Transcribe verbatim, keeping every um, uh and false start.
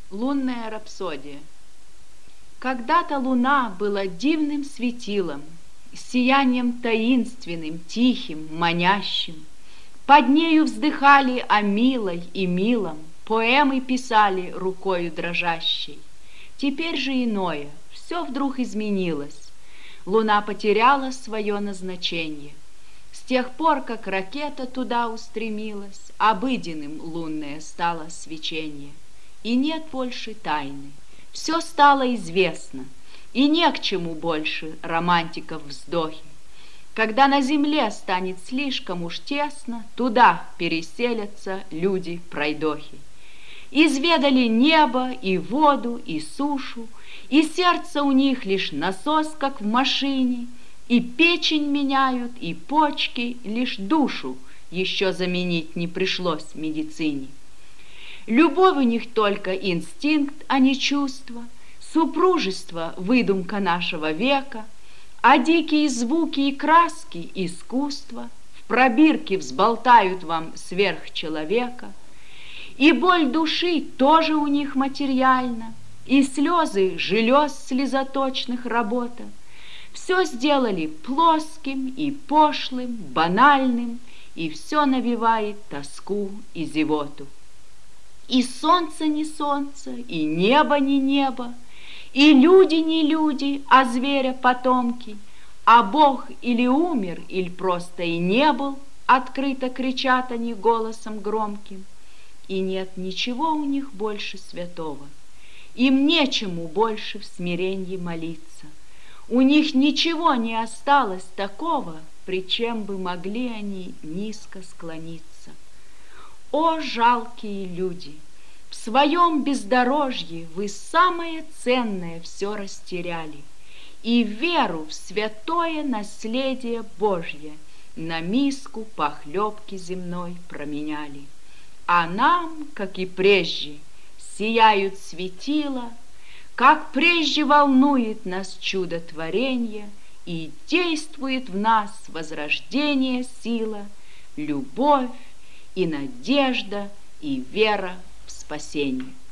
Лунная рапсодия. Когда-то луна была дивным светилом, сиянием таинственным, тихим, манящим. Под нею вздыхали о милой и милом, поэмы писали рукою дрожащей. Теперь же иное, все вдруг изменилось. Луна потеряла свое назначение. С тех пор, как ракета туда устремилась, обыденным лунное стало свечение. И нет больше тайны, все стало известно, и не к чему больше романтиков вздохи. Когда на земле станет слишком уж тесно, туда переселятся люди-пройдохи. Изведали небо и воду, и сушу, и сердце у них лишь насос, как в машине, и печень меняют, и почки, лишь душу еще заменить не пришлось в медицине. Любовь у них только инстинкт, а не чувство, супружество — выдумка нашего века, а дикие звуки и краски — искусство, в пробирке взболтают вам сверхчеловека. И боль души тоже у них материальна, и слезы желез слезоточных работа. Все сделали плоским и пошлым, банальным, и все навевает тоску и зевоту. И солнце не солнце, и небо не небо, и люди не люди, а зверя потомки, а Бог или умер, или просто и не был, открыто кричат они голосом громким. И нет ничего у них больше святого, им нечему больше в смирении молиться. У них ничего не осталось такого, при чем бы могли они низко склониться. О, жалкие люди! В своем бездорожье вы самое ценное все растеряли, и веру в святое наследие Божье на миску похлебки земной променяли. А нам, как и прежде, сияют светила, как прежде волнует нас чудотворенье, и действует в нас возрождение сила, любовь и надежда, и вера в спасение.